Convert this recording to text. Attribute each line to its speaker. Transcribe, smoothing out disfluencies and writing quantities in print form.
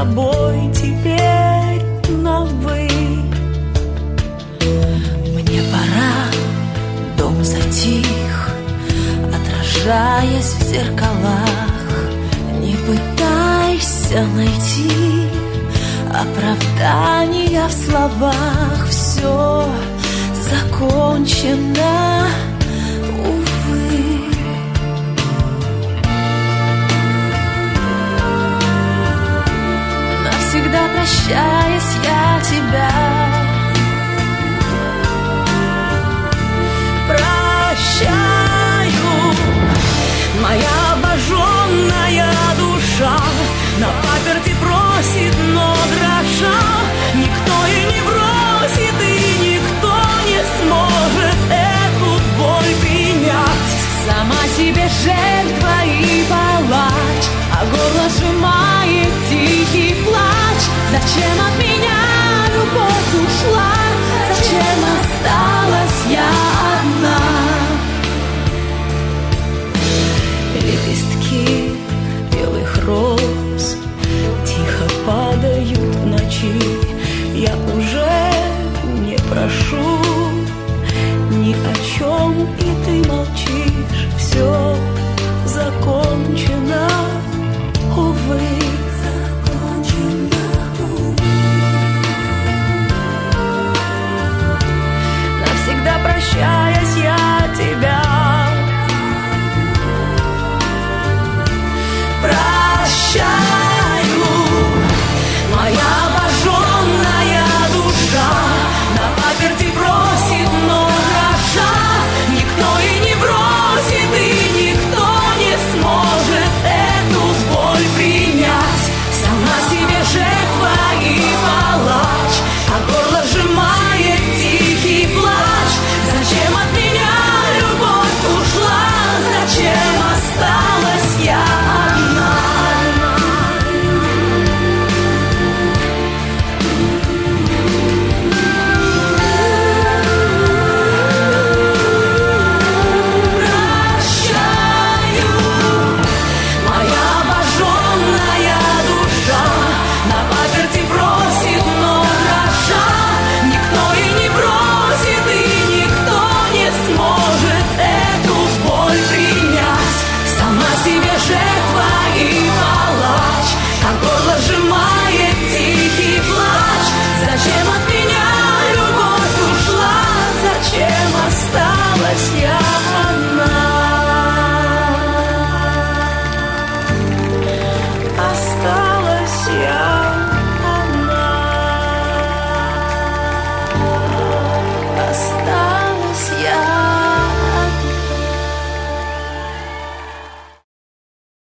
Speaker 1: тобой теперь на «вы». Мне пора, дом затих, отражаясь в зеркалах. Не пытайся найти оправдания в словах. Все закончено, увы. Навсегда прощаясь, я тебя прощаю. Моя обожженная душа на паперти просит, но дрожа. Никто и не бросит, и никто не сможет эту боль принять. Сама себе жертва и палач, а горло сжимает тихий плач. Зачем от меня любовь ушла? Зачем осталась я одна? Лепестки белых роз тихо падают в ночи. Я уже не прошу ни о чем, и ты молчишь. Все закончено, увы. Навсегда прощаясь, я тебя прощаю. Моя обожженная душа на паперти просит, но дрожа. Никто и не бросит, и никто не сможет эту боль принять. Сама себе жертва и палач, а горло сжимает тихий плач. Зачем от меня любовь ушла? Зачем осталась я одна? Зачем от меня любовь ушла? Зачем осталась я?